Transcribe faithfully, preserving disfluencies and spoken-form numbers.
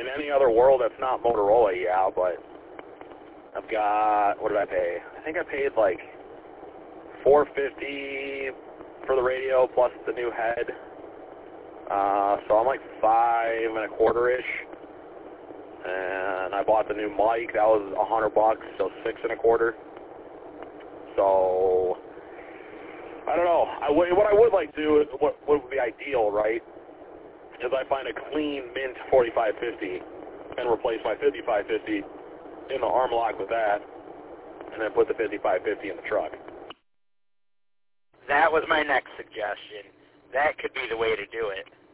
in any other world that's not Motorola, yeah, but I've got, what did I pay? I think I paid like four fifty for the radio plus the new head. Uh, so I'm like five and a quarter-ish. And I bought the new mic. That was a hundred bucks, so six and a quarter. So I don't know. I w- what I would like to do is what, what would be ideal, right? Is I find a clean mint forty-five fifty and replace my fifty-five fifty in the arm lock with that, and then put the fifty-five fifty in the truck. That was my next suggestion. That could be the way to do it.